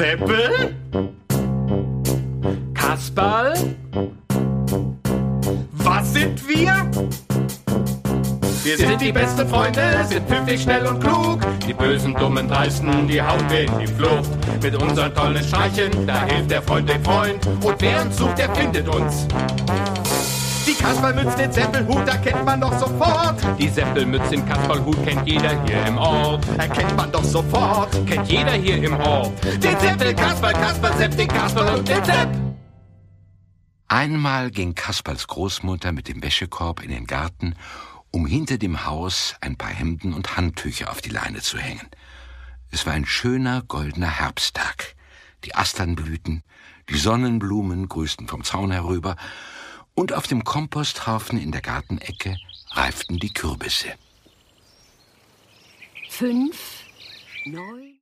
Seppel? Kasperl? Was sind wir? Wir sind die besten Freunde, sind pünktlich, schnell und klug. Die bösen, dummen, dreisten, die hauen wir in die Flucht. Mit unseren tollen Streichen, da hilft der Freund dem Freund. Und wer uns sucht, der findet uns. Die Kasperlmütze, den Seppelhut, erkennt man doch sofort. Die Seppelmütze, den Kasperlhut kennt jeder hier im Ort. Erkennt man doch sofort, kennt jeder hier im Ort. Den Seppel, Kasperl, Sepp, den Kasperl und den Sepp. Einmal ging Kasperls Großmutter mit dem Wäschekorb in den Garten, um hinter dem Haus ein paar Hemden und Handtücher auf die Leine zu hängen. Es war ein schöner, goldener Herbsttag. Die Astern blühten, die Sonnenblumen grüßten vom Zaun herüber, und auf dem Komposthaufen in der Gartenecke reiften die Kürbisse. 5, 9